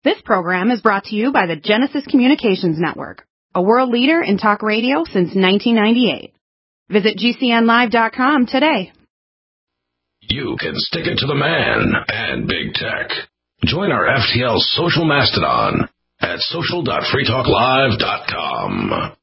This program is brought to you by the Genesis Communications Network, a world leader in talk radio since 1998. Visit GCNlive.com today. You can stick it to the man and big tech. Join our FTL social mastodon at social.freetalklive.com.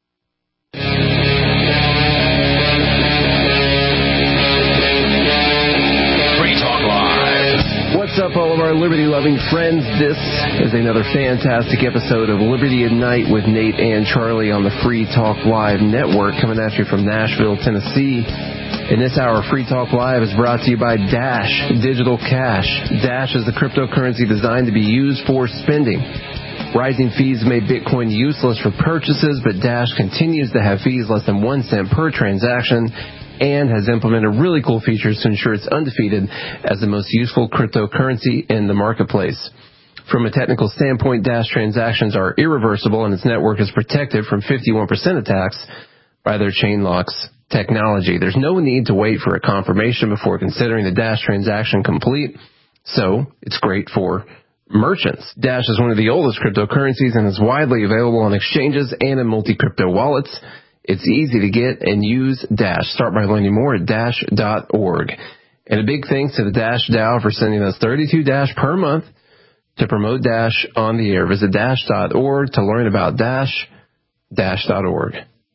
What's up, all of our liberty-loving friends? This is another fantastic episode of Liberty at Night with Nate and Charlie on the Free Talk Live network, coming at you from Nashville, Tennessee. In this hour, Free Talk Live is brought to you by Dash Digital Cash. Dash is the cryptocurrency designed to be used for spending. Rising fees made Bitcoin useless for purchases, but Dash continues to have fees less than 1 cent per transaction, and has implemented really cool features to ensure it's undefeated as the most useful cryptocurrency in the marketplace. From a technical standpoint, Dash transactions are irreversible, and its network is protected from 51% attacks by their chain locks technology. There's no need to wait for a confirmation before considering the Dash transaction complete, so it's great for merchants. Dash is one of the oldest cryptocurrencies and is widely available on exchanges and in multi-crypto wallets. It's easy to get and use Dash. Start by learning more at Dash.org. And a big thanks to the Dash DAO for sending us 32 Dash per month to promote Dash on the air. Visit Dash.org to learn about Dash, Dash.org.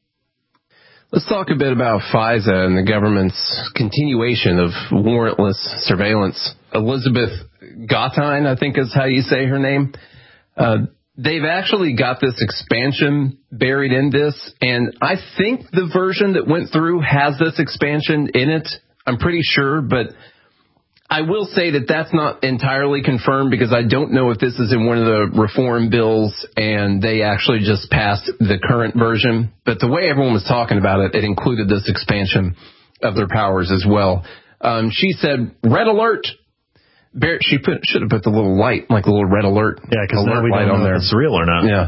Let's talk a bit about FISA and the government's continuation of warrantless surveillance. Elizabeth Gotthein, I think is how you say her name. They've actually got this expansion buried in this, and I think the version that went through has this expansion in it. I'm pretty sure, but I will say that that's not entirely confirmed because I don't know if this is in one of the reform bills and they actually just passed the current version. But the way everyone was talking about it, it included this expansion of their powers as well. She said, red alert. She should have put the little light, like a little red alert. Yeah, because now we don't know if it's real or not. Yeah.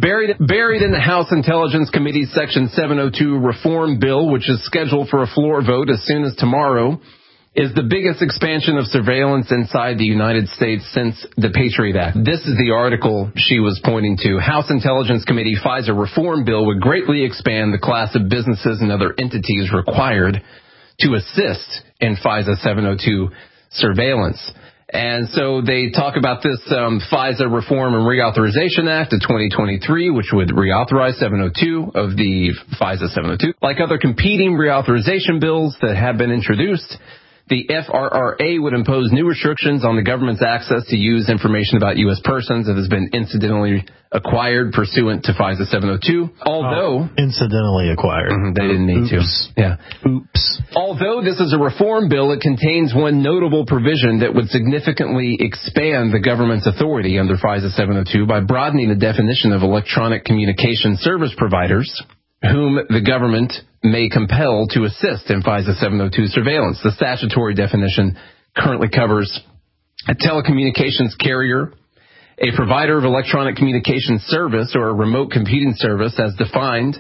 Buried in the House Intelligence Committee's Section 702 reform bill, which is scheduled for a floor vote as soon as tomorrow, is the biggest expansion of surveillance inside the United States since the Patriot Act. This is the article she was pointing to. House Intelligence Committee FISA reform bill would greatly expand the class of businesses and other entities required to assist in FISA 702 surveillance. And so they talk about this FISA Reform and Reauthorization Act of 2023, which would reauthorize 702 of the FISA 702. Like other competing reauthorization bills that have been introduced, the FRRA would impose new restrictions on the government's access to use information about U.S. persons that has been incidentally acquired pursuant to FISA 702. Although incidentally acquired. They didn't need to. Yeah. Oops. Although this is a reform bill, it contains one notable provision that would significantly expand the government's authority under FISA 702 by broadening the definition of electronic communication service providers whom the government may compel to assist in FISA 702 surveillance. The statutory definition currently covers a telecommunications carrier, a provider of electronic communication service or a remote computing service as defined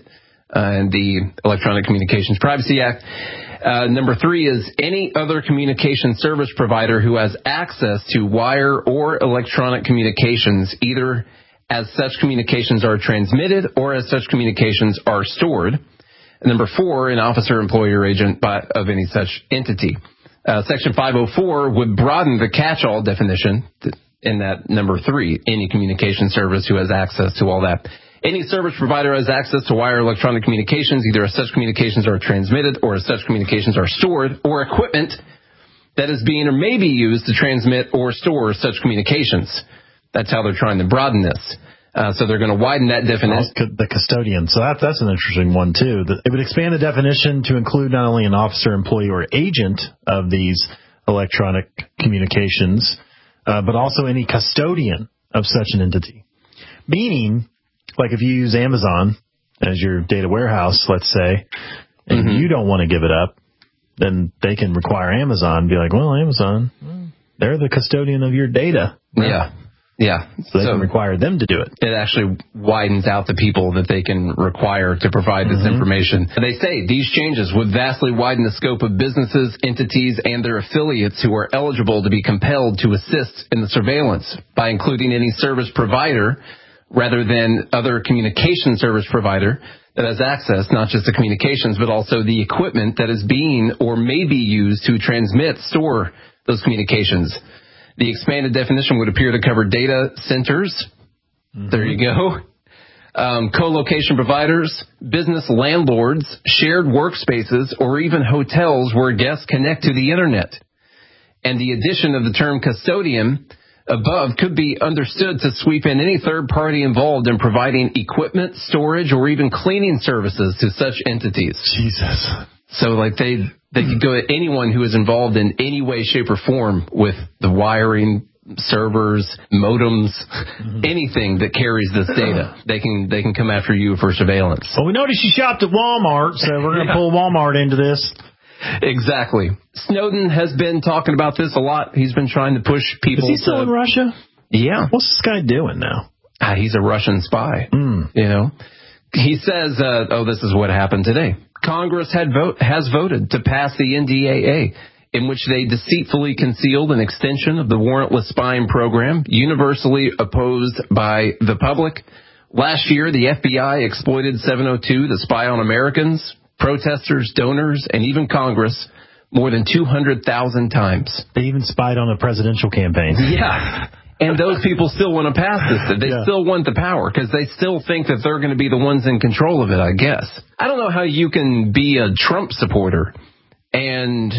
in the Electronic Communications Privacy Act. Number 3 is any other communication service provider who has access to wire or electronic communications, either as such communications are transmitted or as such communications are stored. And number 4, an officer, employer, or agent of any such entity. Section 504 would broaden the catch-all definition in that number 3, any communication service who has access to all that. Any service provider has access to wire electronic communications, either as such communications are transmitted or as such communications are stored, or equipment that is being or may be used to transmit or store such communications. That's how they're trying to broaden this. So they're going to widen that definition. The custodian. So that's an interesting one, too. It would expand the definition to include not only an officer, employee, or agent of these electronic communications, but also any custodian of such an entity. Meaning, like if you use Amazon as your data warehouse, let's say, and you don't want to give it up, then they can require Amazon to be like, well, Amazon, they're the custodian of your data. Yeah. Yeah. So they can require them to do it. It actually widens out the people that they can require to provide this information. They say these changes would vastly widen the scope of businesses, entities, and their affiliates who are eligible to be compelled to assist in the surveillance by including any service provider rather than other communication service provider that has access, not just to communications, but also the equipment that is being or may be used to transmit, store those communications. The expanded definition would appear to cover data centers. There you go. Co-location providers, business landlords, shared workspaces, or even hotels where guests connect to the internet. And the addition of the term custodian above could be understood to sweep in any third party involved in providing equipment, storage, or even cleaning services to such entities. Jesus. So like they could go at anyone who is involved in any way, shape, or form with the wiring, servers, modems, anything that carries this data. They can come after you for surveillance. Well, we noticed you shopped at Walmart, so we're going to pull Walmart into this. Exactly. Snowden has been talking about this a lot. He's been trying to push people. Is he still in Russia? Yeah. What's this guy doing now? He's a Russian spy. You know, he says, this is what happened today. Congress has voted to pass the NDAA, in which they deceitfully concealed an extension of the warrantless spying program, universally opposed by the public. Last year, the FBI exploited 702 to spy on Americans, protesters, donors, and even Congress more than 200,000 times. They even spied on a presidential campaign. Yeah. And those people still want to pass this. They still want the power because they still think that they're going to be the ones in control of it, I guess. I don't know how you can be a Trump supporter and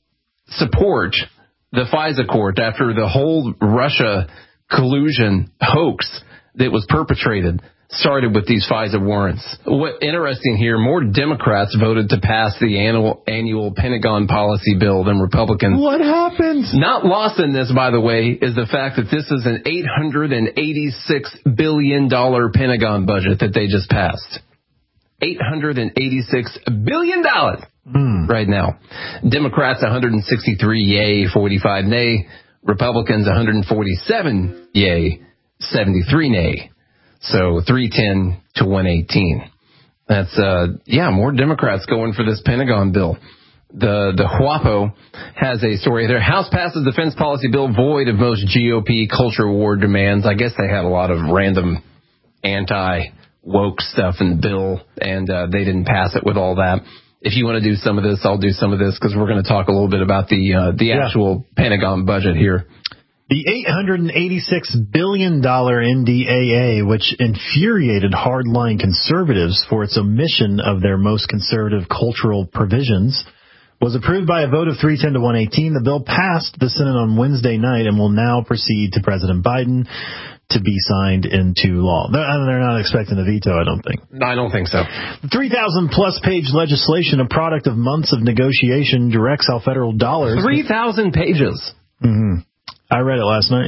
support the FISA court after the whole Russia collusion hoax that was perpetrated started with these FISA warrants. What interesting here, more Democrats voted to pass the annual Pentagon policy bill than Republicans. What happened? Not lost in this, by the way, is the fact that this is an $886 billion Pentagon budget that they just passed. $886 billion right now. Democrats 163 yay, 45 nay. Republicans 147 yay, 73 nay. So 310 to 118. That's, more Democrats going for this Pentagon bill. The WAPO has a story there. House passes defense policy bill void of most GOP culture war demands. I guess they had a lot of random anti-woke stuff in the bill, and they didn't pass it with all that. If you want to do some of this, I'll do some of this because we're going to talk a little bit about the actual Pentagon budget here. The $886 billion NDAA, which infuriated hardline conservatives for its omission of their most conservative cultural provisions, was approved by a vote of 310 to 118. The bill passed the Senate on Wednesday night and will now proceed to President Biden to be signed into law. They're not expecting a veto, I don't think. No, I don't think so. The 3,000-plus page legislation, a product of months of negotiation, directs how federal dollars... 3,000 pages. I read it last night.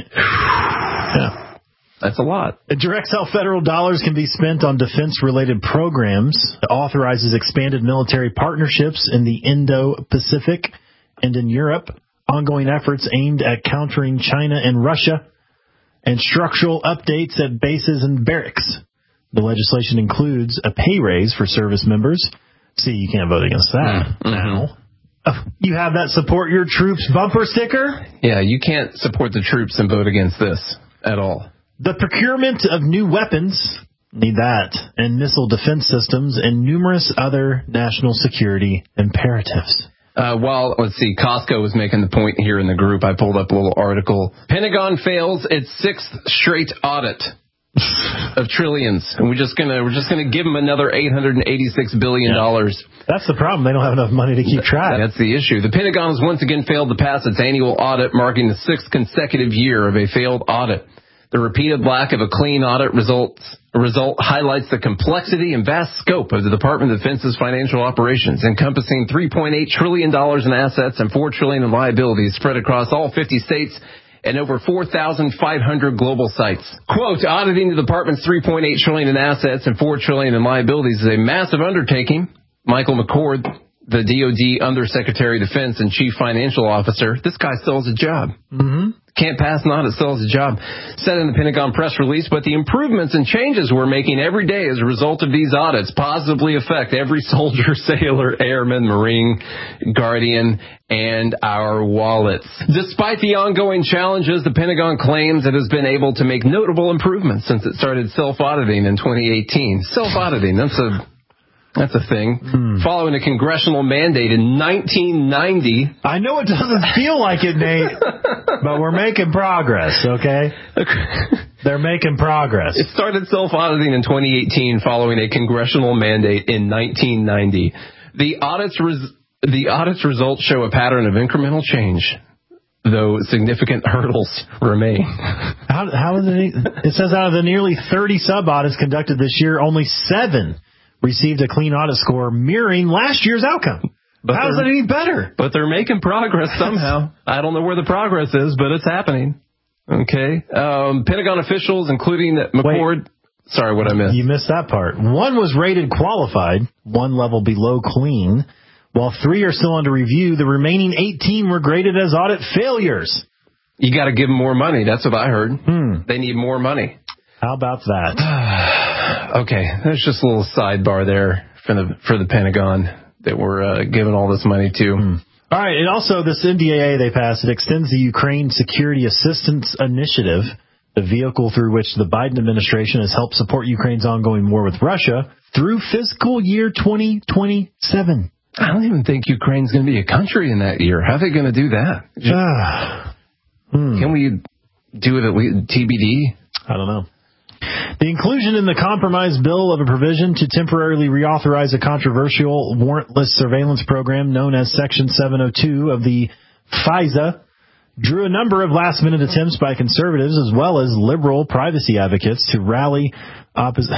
Yeah. That's a lot. It directs how federal dollars can be spent on defense-related programs. It authorizes expanded military partnerships in the Indo-Pacific and in Europe, ongoing efforts aimed at countering China and Russia, and structural updates at bases and barracks. The legislation includes a pay raise for service members. See, you can't vote against that now. You have that support your troops bumper sticker? Yeah, you can't support the troops and vote against this at all. The procurement of new weapons, need that, and missile defense systems, and numerous other national security imperatives. Let's see, Costco was making the point here in the group. I pulled up a little article. Pentagon fails its 6th straight audit of trillions, and we're just gonna give them another $886 billion. That's the problem. They don't have enough money to keep track. That's the issue. The Pentagon has once again failed to pass its annual audit, marking the 6th consecutive year of a failed audit. The repeated lack of a clean audit result highlights the complexity and vast scope of the Department of Defense's financial operations, encompassing $3.8 trillion in assets and $4 trillion in liabilities spread across all 50 states and over 4,500 global sites. Quote, auditing the department's $3.8 trillion in assets and $4 trillion in liabilities is a massive undertaking. Michael McCord, the DOD Undersecretary of Defense and Chief Financial Officer, this guy still has a job. Mm-hmm. Can't pass an audit, still has a job. Said in the Pentagon press release, but the improvements and changes we're making every day as a result of these audits positively affect every soldier, sailor, airman, Marine, Guardian, and our wallets. Despite the ongoing challenges, the Pentagon claims it has been able to make notable improvements since it started self-auditing in 2018. Self-auditing, that's a thing. Following a congressional mandate in 1990. I know it doesn't feel like it, Nate, but we're making progress, okay? They're making progress. It started self-auditing in 2018 following a congressional mandate in 1990. The audit's results show a pattern of incremental change, though significant hurdles remain. How is it says out of the nearly 30 sub-audits conducted this year, only 7 received a clean audit score mirroring last year's outcome. But how is that any better? But they're making progress somehow. I don't know where the progress is, but it's happening. Okay. Pentagon officials, including McCord. Sorry, what I missed? You missed that part. 1 was rated qualified, 1 level below clean, while 3 are still under review. The remaining 18 were graded as audit failures. You got to give them more money. That's what I heard. They need more money. How about that? Okay, there's just a little sidebar there for the Pentagon that we're giving all this money to. All right, and also this NDAA they passed, it extends the Ukraine Security Assistance Initiative, the vehicle through which the Biden administration has helped support Ukraine's ongoing war with Russia, through fiscal year 2027. I don't even think Ukraine's going to be a country in that year. How are they going to do that? Can we do it at least TBD? I don't know. The inclusion in the compromise bill of a provision to temporarily reauthorize a controversial warrantless surveillance program known as Section 702 of the FISA drew a number of last-minute attempts by conservatives as well as liberal privacy advocates to rally opposition.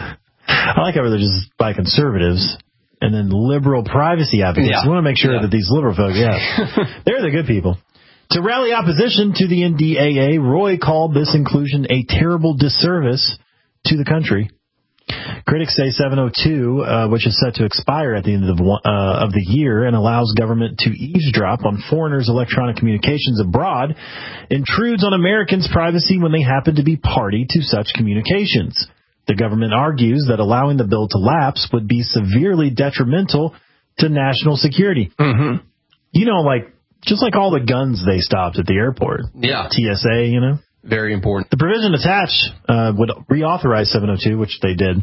I like how they're just by conservatives and then liberal privacy advocates. Yeah. We want to make sure that these liberal folks, they're the good people. To rally opposition to the NDAA, Roy called this inclusion a terrible disservice to the country. Critics say 702, which is set to expire at the end of the year and allows government to eavesdrop on foreigners' electronic communications abroad, intrudes on Americans' privacy when they happen to be party to such communications. The government argues that allowing the bill to lapse would be severely detrimental to national security. Mm-hmm. You know, just like all the guns they stopped at the airport. Yeah. TSA, you know. Very important. The provision attached would reauthorize 702, which they did.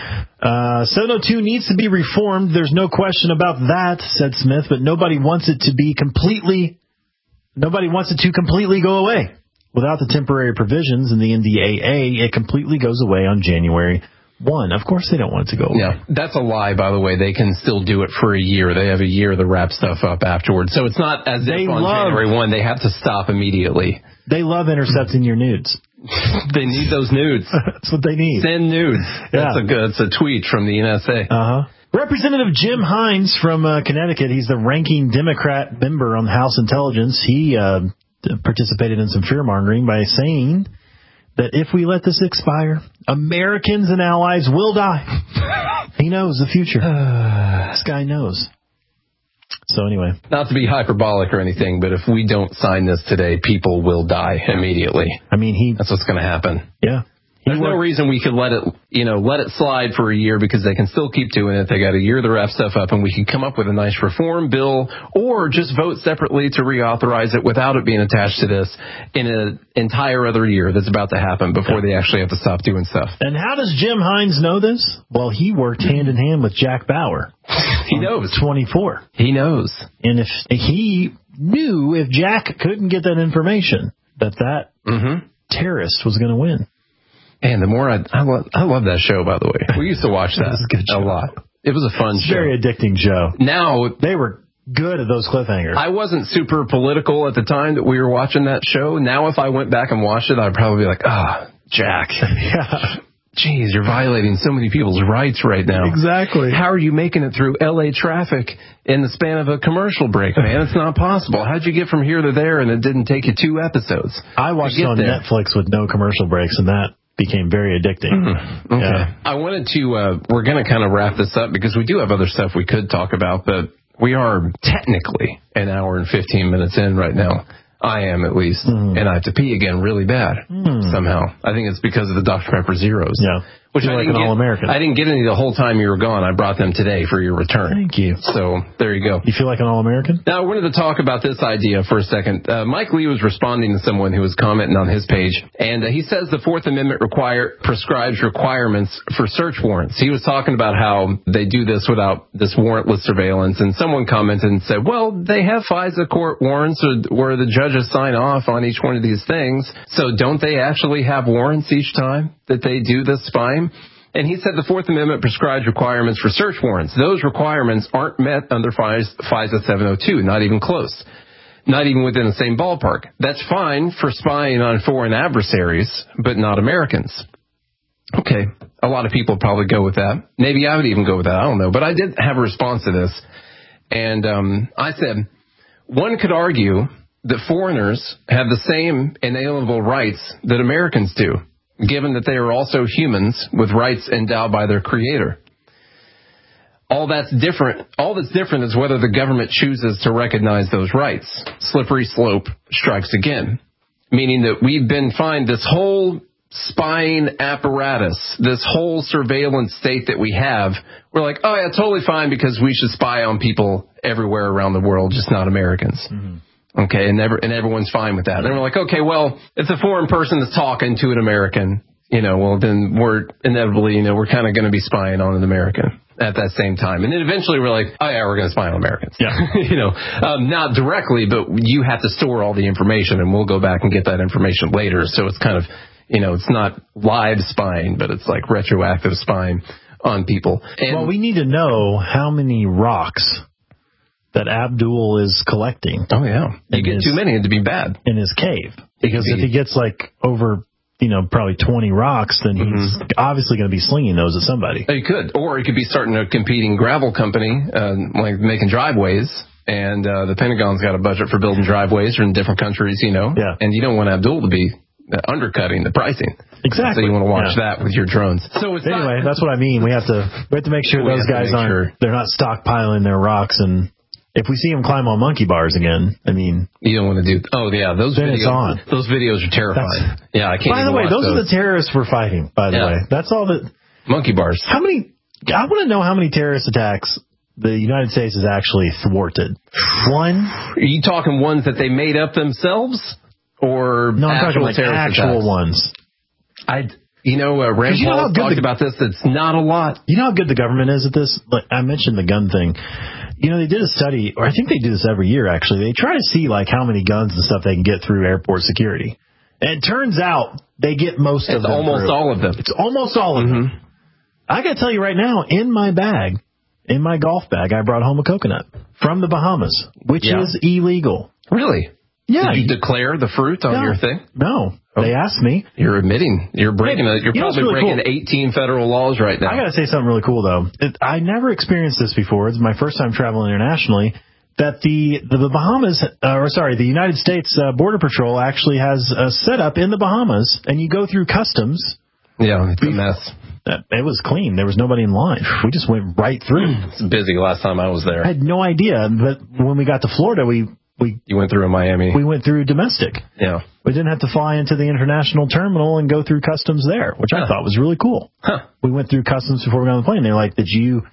702 needs to be reformed. There's no question about that, said Smith, but nobody wants it to completely go away. Without the temporary provisions in the NDAA, it completely goes away on January 1. Of course they don't want it to go away. Yeah, that's a lie, by the way. They can still do it for a year. They have a year to wrap stuff up afterwards. So it's not as if on January 1 they have to stop immediately. They love intercepting your nudes. They need those nudes. That's what they need. Send nudes. Yeah. That's a tweet from the NSA. Uh-huh. Representative Jim Hines from Connecticut, he's the ranking Democrat member on House Intelligence. He participated in some fear-mongering by saying that if we let this expire, Americans and allies will die. He knows the future. This guy knows. So anyway. Not to be hyperbolic or anything, but if we don't sign this today, people will die immediately. I mean, that's what's going to happen. Yeah. There's no reason we could let it slide for a year because they can still keep doing it. They got a year to wrap stuff up, and we can come up with a nice reform bill or just vote separately to reauthorize it without it being attached to this in an entire other year that's about to happen before they actually have to stop doing stuff. And how does Jim Hines know this? Well, he worked hand in hand with Jack Bauer. He knows. 24. He knows. And if he knew if Jack couldn't get that information, that terrorist was going to win. Man, the more I love that show, by the way. We used to watch that a lot. It was a fun show. Very addicting show. Now, they were good at those cliffhangers. I wasn't super political at the time that we were watching that show. Now, if I went back and watched it, I'd probably be like, Jack. Yeah. Jeez, you're violating so many people's rights right now. Exactly. How are you making it through L.A. traffic in the span of a commercial break, man? It's not possible. How'd you get from here to there and it didn't take you 2 episodes? I watched it on Netflix with no commercial breaks, and that became very addicting. Okay. Yeah. I wanted to, we're going to kind of wrap this up because we do have other stuff we could talk about, but We are technically an hour and 15 minutes in right now. I am, at least. And I have to pee again really bad somehow. I think it's because of the Dr. Pepper Zeros. Yeah. Which You're like an All-American. I didn't get any the whole time you were gone. I brought them today for your return. Thank you. So there you go. You feel like an All-American? Now, I wanted to talk about this idea for a second. Mike Lee was responding to someone who was commenting on his page, and he says the Fourth Amendment prescribes requirements for search warrants. He was talking about how they do this without this warrantless surveillance, and someone commented and said, well, they have FISA court warrants where the judges sign off on each one of these things, so don't they actually have warrants each time that they do this spying? And he said the Fourth Amendment prescribes requirements for search warrants. Those requirements aren't met under FISA 702, not even close, not even within the same ballpark. That's fine for spying on foreign adversaries, but not Americans. Okay, a lot of people probably go with that. Maybe I would even go with that. I don't know. But I did have a response to this. And I said, one could argue that foreigners have the same inalienable rights that Americans do, given that they are also humans with rights endowed by their creator. All that's different is whether the government chooses to recognize those rights. Slippery slope strikes again, meaning that we've been fined this whole spying apparatus, this whole surveillance state that we have. We're like, oh yeah, totally fine because we should spy on people everywhere around the world, just not Americans. Mm-hmm. Okay, and everyone's fine with that. And then we're like, okay, well, if a foreign person is talking to an American, well, then we're inevitably, we're kind of going to be spying on an American at that same time. And then eventually we're like, oh yeah, we're going to spy on Americans. Yeah. Not directly, but you have to store all the information and we'll go back and get that information later. So it's kind of, it's not live spying, but it's like retroactive spying on people. And, well, we need to know how many rocks that Abdul is collecting. Oh, yeah. You get too many to be bad. In his cave. Because if he gets over, probably 20 rocks, then he's obviously going to be slinging those at somebody. He could. Or he could be starting a competing gravel company, like making driveways. And the Pentagon's got a budget for building driveways in different countries, Yeah. And you don't want Abdul to be undercutting the pricing. Exactly. So you want to watch that with your drones. So it's anyway, that's what I mean. We have to make sure those guys they're not stockpiling their rocks, and if we see them climb on monkey bars again, you don't want to do. Oh yeah, those videos. Those videos are terrifying. I can't. By the way, those are the terrorists we're fighting. By the way, that's all that monkey bars. I want to know how many terrorist attacks the United States has actually thwarted. One? Are you talking ones that they made up themselves? Or no, I'm talking like actual ones. Rand Paul talked about this. It's not a lot. You know how good the government is at this? Like I mentioned the gun thing. They did a study, or I think they do this every year, actually. They try to see, how many guns and stuff they can get through airport security. And it turns out they get most of them. It's almost all of them. It's almost all of them. I got to tell you right now, in my golf bag, I brought home a coconut from the Bahamas, which is illegal. Really? Yeah. Did you declare the fruit on your thing? No. They asked me. You're admitting. You're breaking You're probably breaking 18 federal laws right now. I got to say something really cool, though. I never experienced this before. It's my first time traveling internationally. That the Bahamas, the United States Border Patrol actually has a setup in the Bahamas, and you go through customs. Yeah, it's a mess. It was clean. There was nobody in line. We just went right through. It's busy last time I was there. I had no idea. But when we got to Florida, You went through in Miami. We went through domestic. Yeah. We didn't have to fly into the international terminal and go through customs there, which I thought was really cool. Huh. We went through customs before we got on the plane. They're like, do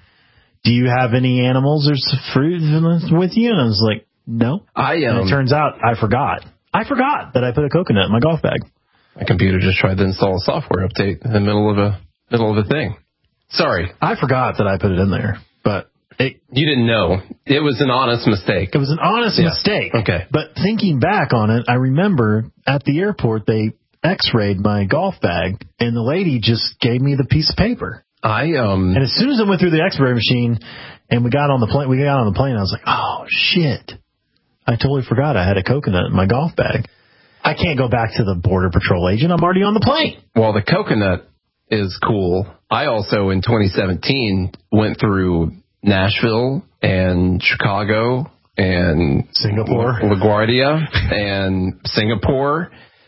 you have any animals or fruit with you? And I was like, no. And it turns out I forgot. I forgot that I put a coconut in my golf bag. My computer just tried to install a software update in the middle of a thing. Sorry. I forgot that I put it in there, but you didn't know. It was an honest mistake. It was an honest mistake. Okay. But thinking back on it, I remember at the airport, they x-rayed my golf bag, and the lady just gave me the piece of paper. And as soon as I went through the x-ray machine and we got on the plane, I was like, oh, shit. I totally forgot I had a coconut in my golf bag. I can't go back to the Border Patrol agent. I'm already on the plane. Well, the coconut is cool. I also, in 2017, went through Nashville and Chicago and Singapore, LaGuardia and Singapore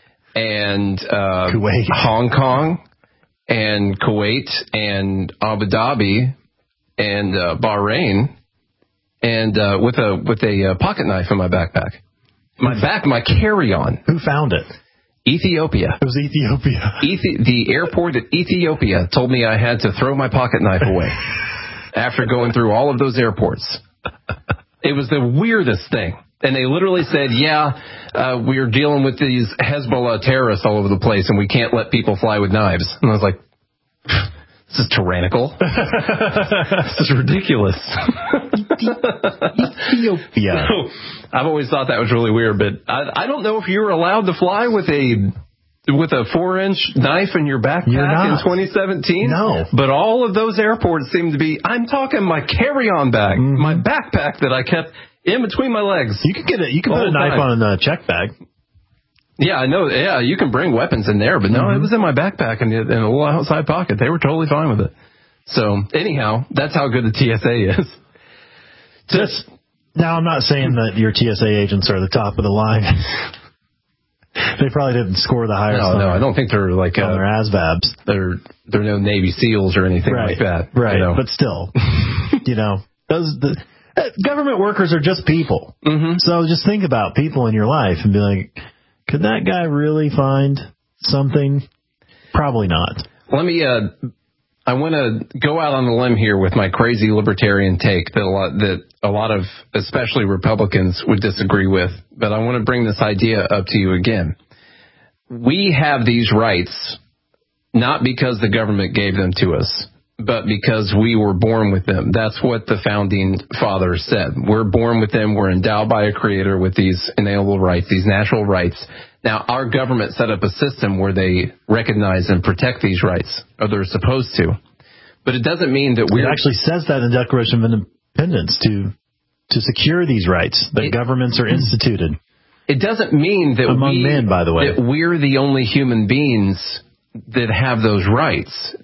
and Kuwait, Hong Kong and Kuwait and Abu Dhabi and Bahrain and with a pocket knife in my backpack. My carry-on. Who found it? Ethiopia. It was Ethiopia. The airport at Ethiopia told me I had to throw my pocket knife away after going through all of those airports. It was the weirdest thing. And they literally said, we're dealing with these Hezbollah terrorists all over the place, and we can't let people fly with knives. And I was like, this is tyrannical. This is ridiculous. Ethiopia. So, I've always thought that was really weird, but I don't know if you're allowed to fly with a 4-inch knife in your backpack in 2017. No. But all of those airports seem to be, I'm talking my carry-on bag, my backpack that I kept in between my legs. You could put a knife on a check bag. Yeah, I know. Yeah, you can bring weapons in there, but no, it was in my backpack in a little outside pocket. They were totally fine with it. So anyhow, that's how good the TSA is. Now, I'm not saying that your TSA agents are the top of the line. They probably didn't score the highest. No, I don't think they're like on their ASVABs. They're no Navy SEALs or anything like that. Right, but still, government workers are just people. So just think about people in your life and be like, could that guy really find something? Probably not. Let me. I want to go out on a limb here with my crazy libertarian take that a lot of, especially Republicans, would disagree with. But I want to bring this idea up to you again. We have these rights not because the government gave them to us, but because we were born with them. That's what the founding fathers said. We're born with them. We're endowed by a creator with these inalienable rights, these natural rights. Now, our government set up a system where they recognize and protect these rights, or they're supposed to. But it doesn't mean that It actually says that in the Declaration of Independence to secure these rights, that governments are instituted. It doesn't mean that among men, by the way, that we're the only human beings that have those rights.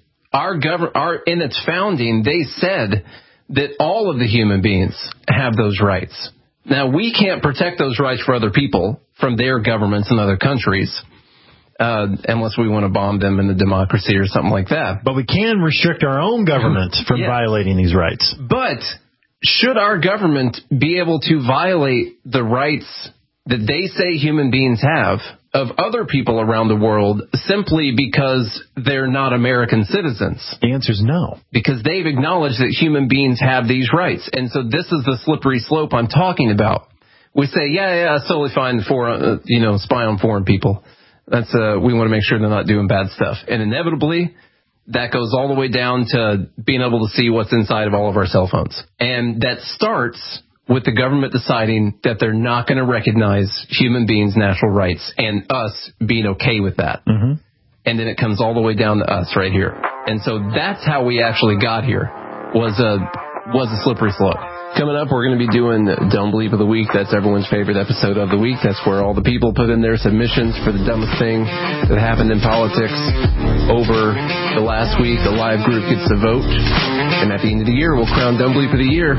In its founding, they said that all of the human beings have those rights. Now, we can't protect those rights for other people from their governments in other countries, unless we want to bomb them in the democracy or something like that. But we can restrict our own government from violating these rights. But should our government be able to violate the rights that they say human beings have of other people around the world simply because they're not American citizens? The answer is no. Because they've acknowledged that human beings have these rights. And so this is the slippery slope I'm talking about. We say, it's totally fine for, spy on foreign people. That's we want to make sure they're not doing bad stuff. And inevitably, that goes all the way down to being able to see what's inside of all of our cell phones. And that starts with the government deciding that they're not going to recognize human beings' natural rights and us being okay with that. And then it comes all the way down to us right here. And so that's how we actually got here, was a slippery slope. Coming up, we're going to be doing Don't Believe of the Week. That's everyone's favorite episode of the week. That's where all the people put in their submissions for the dumbest thing that happened in politics over the last week. The live group gets to vote. And at the end of the year, we'll crown Don't Believe of the Year.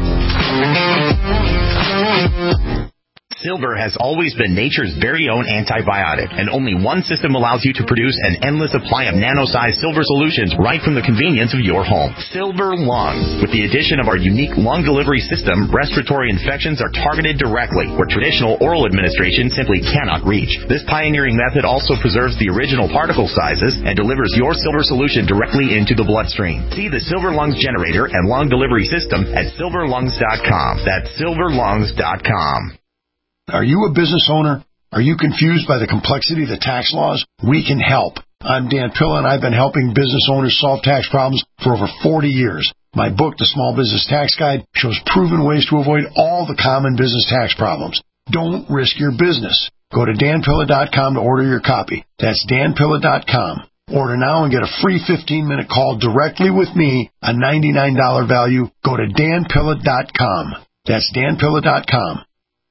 Silver has always been nature's very own antibiotic, and only one system allows you to produce an endless supply of nano-sized silver solutions right from the convenience of your home. Silver Lungs. With the addition of our unique lung delivery system, respiratory infections are targeted directly, where traditional oral administration simply cannot reach. This pioneering method also preserves the original particle sizes and delivers your silver solution directly into the bloodstream. See the Silver Lungs generator and lung delivery system at silverlungs.com. That's silverlungs.com. Are you a business owner? Are you confused by the complexity of the tax laws? We can help. I'm Dan Pilla, and I've been helping business owners solve tax problems for over 40 years. My book, The Small Business Tax Guide, shows proven ways to avoid all the common business tax problems. Don't risk your business. Go to danpilla.com to order your copy. That's danpilla.com. Order now and get a free 15-minute call directly with me, a $99 value. Go to danpilla.com. That's danpilla.com.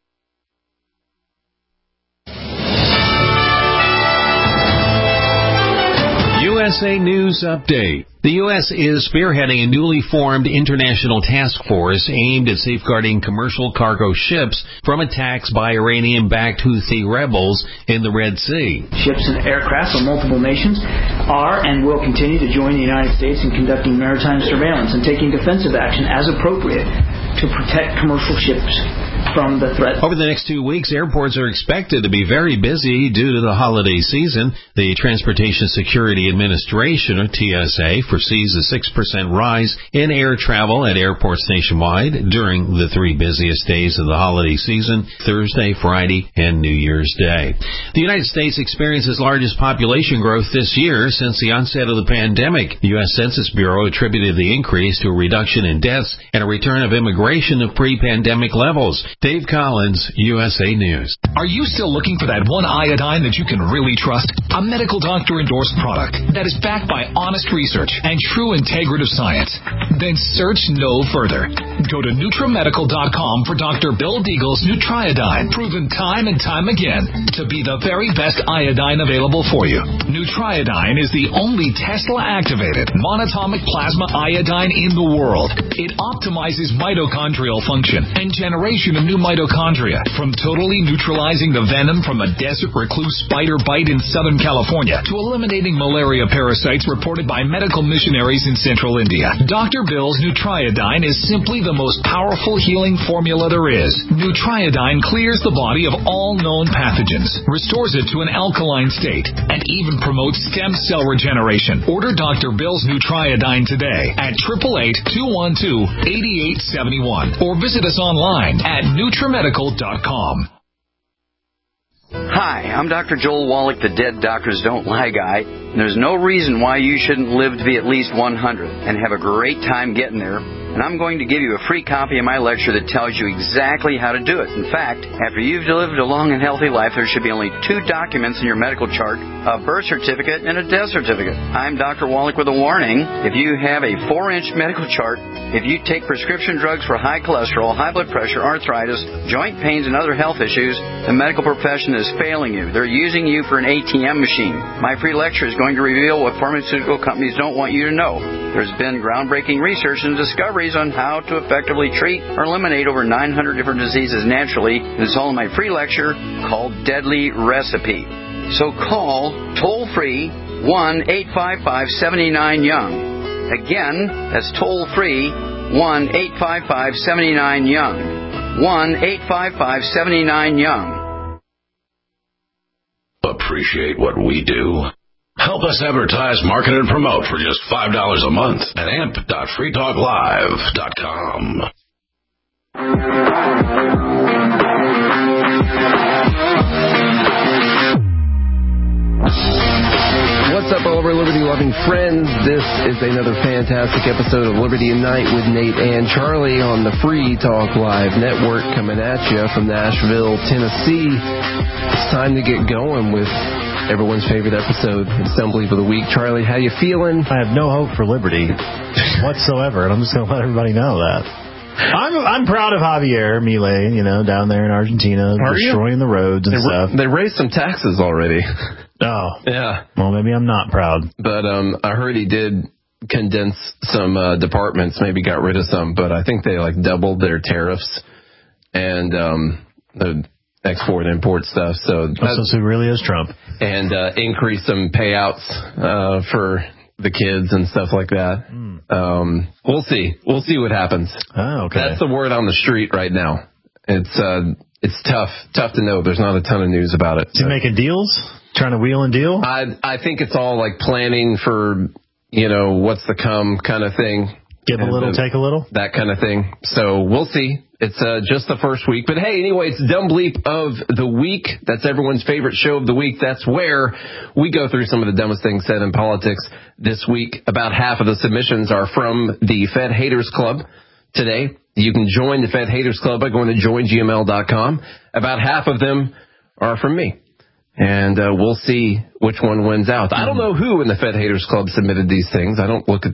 USA News Update. The U.S. is spearheading a newly formed international task force aimed at safeguarding commercial cargo ships from attacks by Iranian-backed Houthi rebels in the Red Sea. Ships and aircraft from multiple nations are and will continue to join the United States in conducting maritime surveillance and taking defensive action as appropriate to protect commercial ships from the threat. Over the next 2 weeks, airports are expected to be very busy due to the holiday season. The Transportation Security Administration, or TSA, foresees a 6% rise in air travel at airports nationwide during the 3 busiest days of the holiday season, Thursday, Friday, and New Year's Day. The United States experienced its largest population growth this year since the onset of the pandemic. The U.S. Census Bureau attributed the increase to a reduction in deaths and a return of immigration to pre-pandemic levels. Dave Collins, USA News. Are you still looking for that one iodine that you can really trust? A medical doctor-endorsed product that is backed by honest research and true integrative science? Then search no further. Go to NutriMedical.com for Dr. Bill Deagle's Nutriodine, proven time and time again to be the very best iodine available for you. Nutriodine is the only Tesla-activated monatomic plasma iodine in the world. It optimizes mitochondrial function and generation of new mitochondria, from totally neutralizing the venom from a desert recluse spider bite in Southern California to eliminating malaria parasites reported by medical missionaries in central India. Dr. Bill's Nutriodine is simply the most powerful healing formula there is. Nutriodine clears the body of all known pathogens, restores it to an alkaline state, and even promotes stem cell regeneration. Order Dr. Bill's Nutriodine today at 888-212-8871 or visit us online at NutriMedical.com. Hi, I'm Dr. Joel Wallach, the Dead Doctors Don't Lie guy, and there's no reason why you shouldn't live to be at least 100 and have a great time getting there. And I'm going to give you a free copy of my lecture that tells you exactly how to do it. In fact, after you've lived a long and healthy life, there should be only 2 documents in your medical chart, a birth certificate and a death certificate. I'm Dr. Wallach with a warning. If you have a 4-inch medical chart, if you take prescription drugs for high cholesterol, high blood pressure, arthritis, joint pains, and other health issues, the medical profession is failing you. They're using you for an ATM machine. My free lecture is going to reveal what pharmaceutical companies don't want you to know. There's been groundbreaking research and discoveries on how to effectively treat or eliminate over 900 different diseases naturally. It's all in my free lecture called Deadly Recipe. So call toll-free 1-855-79-YOUNG. Again, that's toll-free 1-855-79-YOUNG. 1-855-79-YOUNG. Appreciate what we do? Help us advertise, market, and promote for just $5 a month at amp.freetalklive.com. What's up, all of our liberty-loving friends? This is another fantastic episode of Liberty at Night with Nate and Charlie on the Free Talk Live Network, coming at you from Nashville, Tennessee. It's time to get going with everyone's favorite episode, It's Unbelievable of the Week. Charlie, how you feeling? I have no hope for liberty whatsoever, and I'm just going to let everybody know that. I'm proud of Javier Milei, down there in Argentina, destroying the roads and stuff. They raised some taxes already. Oh. Yeah. Well, maybe I'm not proud. But I heard he did condense some departments, maybe got rid of some, but I think they doubled their tariffs and the export and import stuff. So who really is Trump? And increase some payouts for the kids and stuff like that. We'll see. We'll see what happens. Oh, okay. That's the word on the street right now. It's tough to know. There's not a ton of news about it. Is he making deals? Trying to wheel and deal? I think it's all planning for, what's to come kind of thing. Give a little, take a little? That kind of thing. So we'll see. It's just the first week. But hey, anyway, it's Dumb Bleep of the Week. That's everyone's favorite show of the week. That's where we go through some of the dumbest things said in politics this week. About half of the submissions are from the Fed Haters Club today. You can join the Fed Haters Club by going to joingml.com. About half of them are from me. And we'll see which one wins out. I don't know who in the Fed Haters Club submitted these things. I don't look at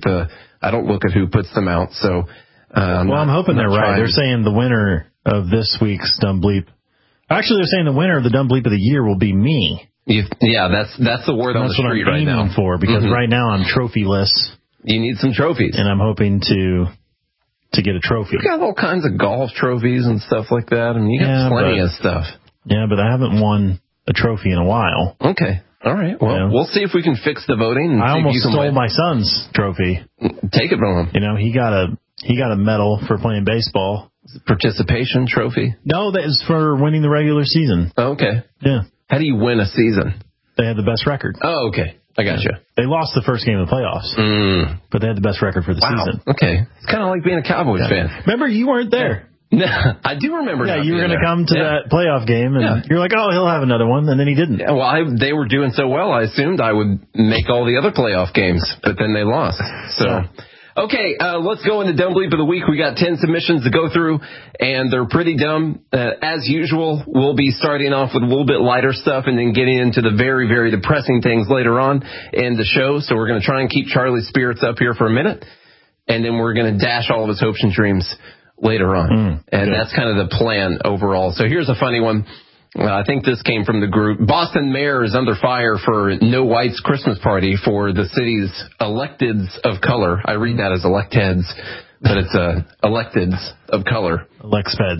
who puts them out. So, I'm hoping they're right. They're saying the winner of this week's Dumb Bleep. Actually, they're saying the winner of the Dumb Bleep of the year will be me. Yeah, that's the word on the street right now. That's what I'm aiming for, because right now I'm trophyless. You need some trophies, and I'm hoping to get a trophy. You got all kinds of golf trophies and stuff like that. I mean, you got plenty of stuff. Yeah, but I haven't won a trophy in a while. Okay. All right. Well, we'll see if we can fix the voting. And I almost stole my son's trophy. Take it from him. He got a medal for playing baseball participation trophy? No, that is for winning the regular season. Oh, okay. Yeah. How do you win a season? They had the best record. Oh, okay. I gotcha. They lost the first game of the playoffs, but they had the best record for the season. Okay. It's kind of like being a Cowboys fan. Remember, you weren't there. No, I do remember. Yeah, you were going to come to that playoff game, and you're like, oh, he'll have another one, and then he didn't. Yeah, well, they were doing so well, I assumed I would make all the other playoff games, but then they lost. So, okay, let's go into Dumb Bleep of the Week. We got 10 submissions to go through, and they're pretty dumb. As usual, we'll be starting off with a little bit lighter stuff and then getting into the very, very depressing things later on in the show. So we're going to try and keep Charlie's spirits up here for a minute, and then we're going to dash all of his hopes and dreams later on. And that's kind of the plan overall. So here's a funny one. I think this came from the group. Boston mayor is under fire for no whites Christmas party for the city's electeds of color. I read that as electeds, but it's electeds of color. Electeds.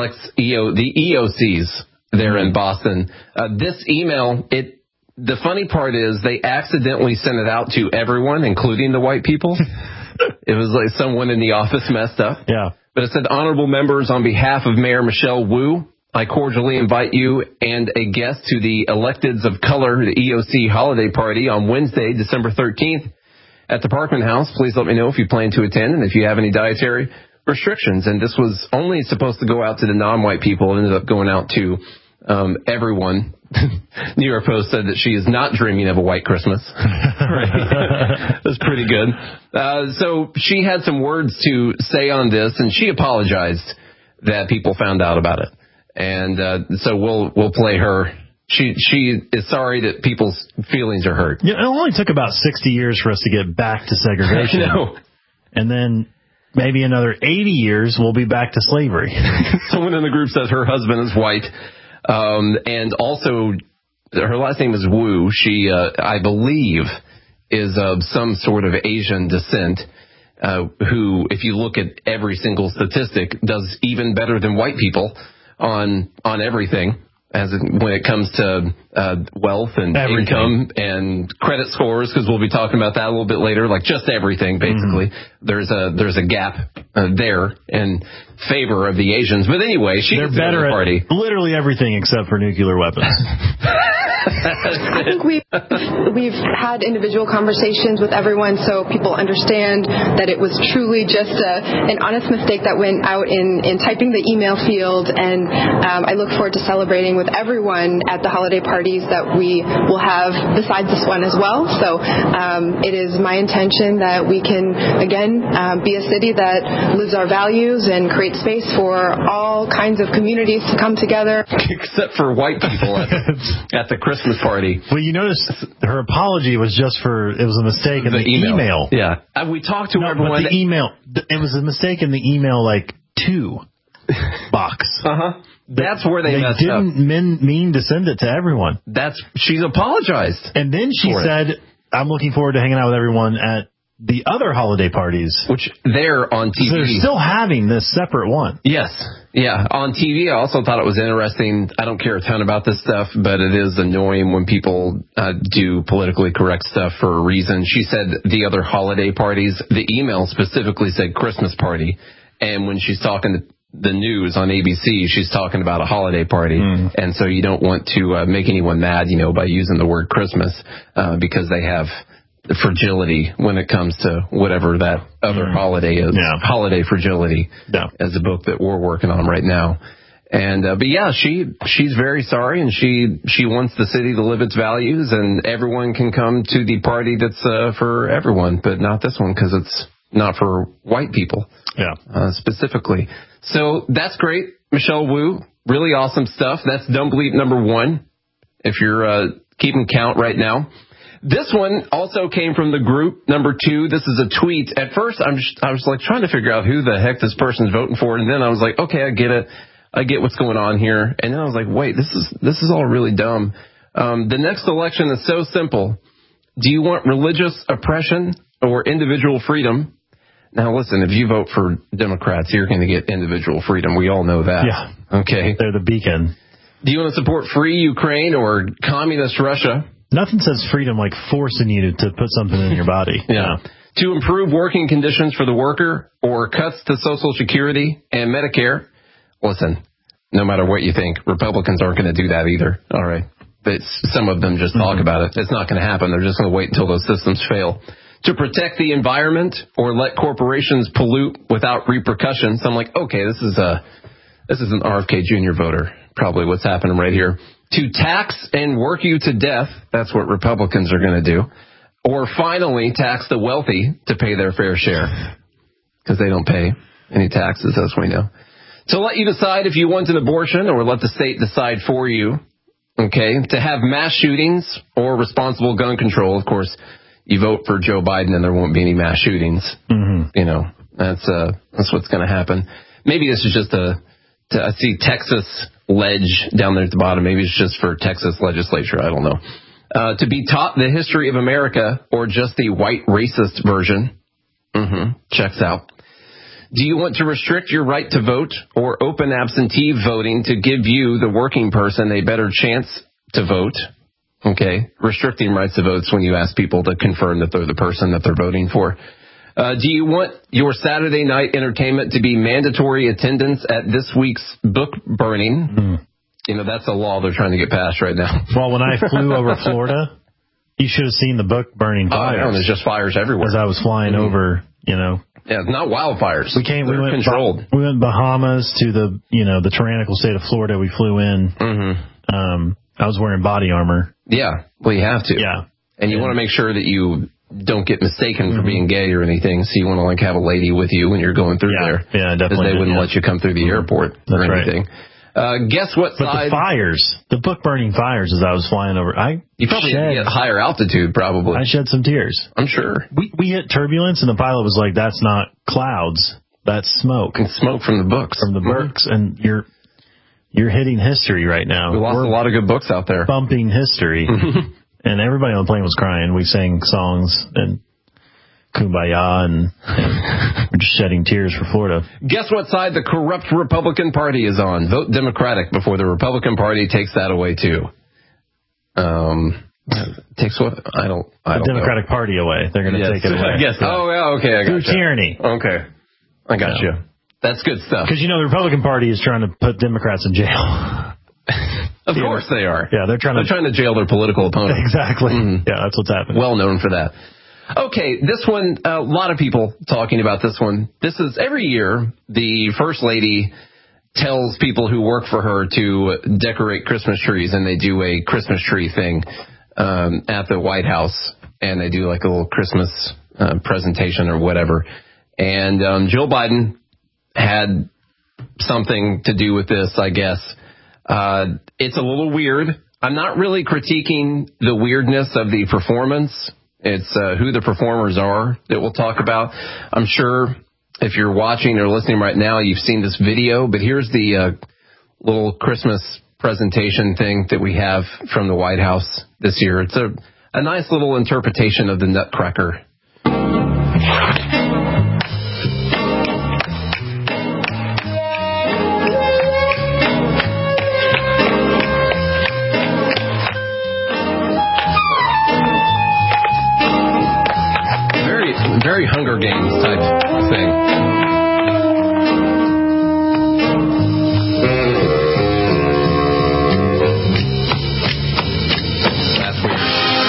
The EOCs there in Boston. This email, the funny part is they accidentally sent it out to everyone, including the white people. It was like someone in the office messed up. Yeah. But it said, honorable members, on behalf of Mayor Michelle Wu, I cordially invite you and a guest to the Electeds of Color, the EOC holiday party on Wednesday, December 13th at the Parkman House. Please let me know if you plan to attend and if you have any dietary restrictions. And this was only supposed to go out to the non-white people. It ended up going out to everyone. New York Post said that she is not dreaming of a white Christmas. Right. That's pretty good. So she had some words to say on this, and she apologized that people found out about it. And so we'll play her. She is sorry that people's feelings are hurt. Yeah, it only took about 60 years for us to get back to segregation. And then maybe another 80 years we'll be back to slavery. Someone in the group says her husband is white. And also, her last name is Wu. She, I believe, is of some sort of Asian descent, who, if you look at every single statistic, does even better than white people on everything, when it comes to wealth and income and credit scores, because we'll be talking about that a little bit later, like just everything, basically. There's a gap there in favor of the Asians. But anyway, they're better at party. Literally everything except for nuclear weapons. I think we've had individual conversations with everyone so people understand that it was truly just an honest mistake that went out in typing the email field, and I look forward to celebrating with everyone at the holiday parties that we will have besides this one as well. So it is my intention that we can, again, be a city that lives our values and create space for all kinds of communities to come together. Except for white people at the Christmas party. Well, you notice her apology was just it was a mistake in the email. Yeah. We talked to everyone. But the email, it was a mistake in the email, to box. That's where they messed up. They didn't mean to send it to everyone. She's apologized. And then she said, I'm looking forward to hanging out with everyone at the other holiday parties. Which they're on TV. So they're still having this separate one. Yes. Yeah. On TV, I also thought it was interesting. I don't care a ton about this stuff, but it is annoying when people do politically correct stuff for a reason. She said the other holiday parties. The email specifically said Christmas party. And when she's talking to the news on ABC, she's talking about a holiday party. And so you don't want to make anyone mad, by using the word Christmas, because they have fragility when it comes to whatever that other holiday is. Holiday Fragility is a book that we're working on right now. And but yeah, she's very sorry, and she wants the city to live its values, and everyone can come to the party that's for everyone, but not this one because it's not for white people. Specifically. So that's great, Michelle Wu. Really awesome stuff. That's Dumb Bleep number 1, if you're keeping count right now. This one also came from the group, number 2. This is a tweet. At first, I was like trying to figure out who the heck this person's voting for, and then I was like, okay, I get it. I get what's going on here. And then I was like, wait, this is all really dumb. The next election is so simple. Do you want religious oppression or individual freedom? Now, listen, if you vote for Democrats, you're going to get individual freedom. We all know that. Yeah. Okay. They're the beacon. Do you want to support free Ukraine or communist Russia? Nothing says freedom like forcing you to put something in your body. Yeah. to improve working conditions for the worker or cuts to Social Security and Medicare. Listen, no matter what you think, Republicans aren't going to do that either. All right. But some of them just talk about it. It's not going to happen. They're just going to wait until those systems fail. To protect the environment or let corporations pollute without repercussions. I'm like, okay, this is an RFK Jr. voter. Probably what's happening right here. To tax and work you to death. That's what Republicans are going to do. Or finally, tax the wealthy to pay their fair share. Because they don't pay any taxes, as we know. To let you decide if you want an abortion or let the state decide for you. Okay, to have mass shootings or responsible gun control. Of course, you vote for Joe Biden and there won't be any mass shootings. Mm-hmm. You know, that's what's going to happen. Maybe this is just I see Texas ledge down there at the bottom. Maybe it's just for Texas legislature. I don't know. To be taught the history of America or just the white racist version. Mm-hmm. Checks out. Do you want to restrict your right to vote or open absentee voting to give you, the working person, a better chance to vote? Okay. Restricting rights to votes when you ask people to confirm that they're the person that they're voting for. Do you want your Saturday night entertainment to be mandatory attendance at this week's book burning? Mm. You know, that's a law they're trying to get passed right now. Well, when I flew over Florida, you should have seen the book burning fires. Oh, no, there's just fires everywhere. As I was flying over, you know. Yeah, not wildfires. We went controlled. We went Bahamas to the tyrannical state of Florida. We flew in. Mm-hmm. I was wearing body armor. Yeah, well, you have to. Yeah, and you want to make sure that you don't get mistaken for being gay or anything. So you want to have a lady with you when you're going through there. Yeah, definitely. Because they wouldn't let you come through the airport or anything. Right. Guess what side? But the fires, the book burning fires as I was flying over, you probably hit higher altitude, probably. I shed some tears. I'm sure. We hit turbulence, and the pilot was like, "That's not clouds, that's smoke." And smoke from the books. From the books, and you're hitting history right now. We lost a lot of good books out there. Bumping history, and everybody on the plane was crying. We sang songs and Kumbaya, and we're just shedding tears for Florida. Guess what side the corrupt Republican Party is on? Vote Democratic before the Republican Party takes that away too. Takes what? I don't the Democratic know. Party away. They're going to take it away. I guess. Oh, yeah, okay, I got you. Through tyranny. Okay, I got you. That's good stuff. Because the Republican Party is trying to put Democrats in jail. Of course they are. Yeah, they're trying to jail their political opponents. Exactly. Mm-hmm. Yeah, that's what's happening. Well known for that. Okay, this one, a lot of people talking about this one. This is every year the First Lady tells people who work for her to decorate Christmas trees, and they do a Christmas tree thing at the White House, and they do like a little Christmas presentation or whatever. And Joe Biden had something to do with this, I guess. It's a little weird. I'm not really critiquing the weirdness of the performance. It's who the performers are that we'll talk about. I'm sure if you're watching or listening right now, you've seen this video, but here's the little Christmas presentation thing that we have from the White House this year. It's a nice little interpretation of the Nutcracker. Very Hunger Games type thing. That's weird.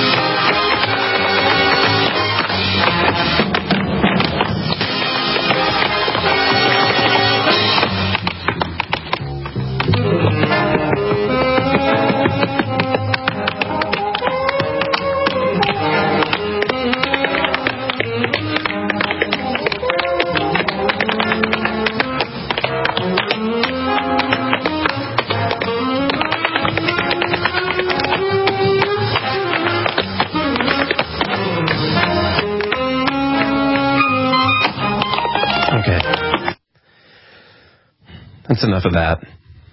That's enough of that.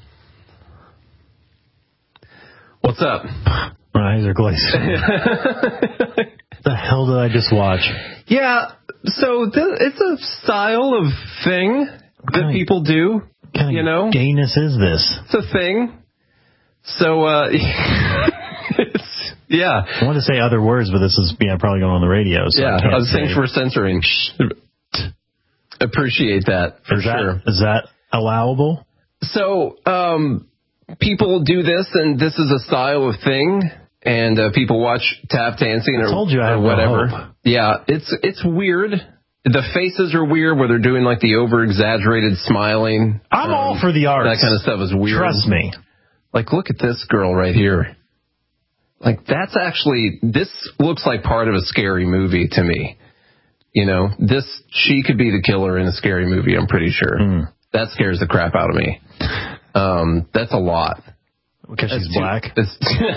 What's up? My eyes are glazing. What the hell did I just watch? Yeah, so it's a style of thing that people do. What kind of gayness is this? It's a thing. So Yeah. I wanted to say other words, but this is probably going on the radio. So thanks for censoring. Appreciate that for sure. Is that allowable? So, people do this, and this is a style of thing, and people watch tap dancing or whatever. No hope. Yeah, it's weird. The faces are weird, where they're doing like the over-exaggerated smiling. I'm all for the arts. That kind of stuff is weird. Trust me. Like, look at this girl right here. Like, this looks like part of a scary movie to me. You know, she could be the killer in a scary movie, I'm pretty sure. That scares the crap out of me. That's a lot. Because she's black? Is